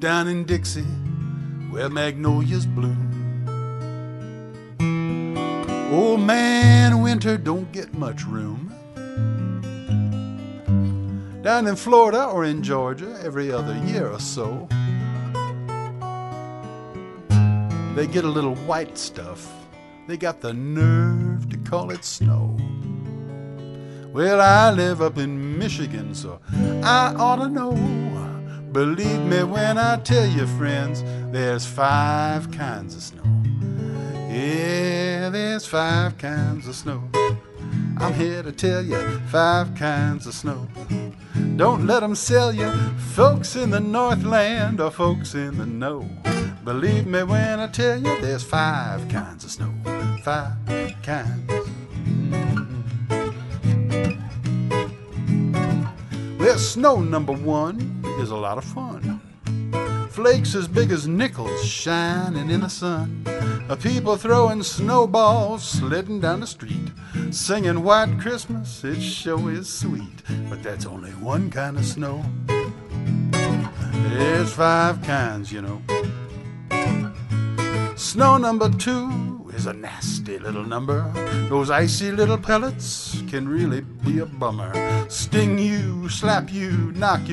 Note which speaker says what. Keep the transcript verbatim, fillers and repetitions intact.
Speaker 1: down in Dixie where magnolias bloom. Old man winter don't get much room. Down in Florida or in Georgia every other year or so, they get a little white stuff. They got the nerve to call it snow. Well, I live up in Michigan, so I ought to know. Believe me when I tell you, friends, there's five kinds of snow. Yeah, there's five kinds of snow. I'm here to tell you five kinds of snow. Don't let them sell you, folks in the Northland or folks in the know. Believe me when I tell you there's five kinds of snow. Five kinds. Mm-hmm. Well, snow number one is a lot of fun. Flakes as big as nickels shining in the sun. People throwing snowballs, sliding down the street, singing White Christmas, it sure is sweet. But that's only one kind of snow. There's five kinds, you know. Snow number two is a nasty little number. Those icy little pellets can really be a bummer. Sting you, slap you, knock you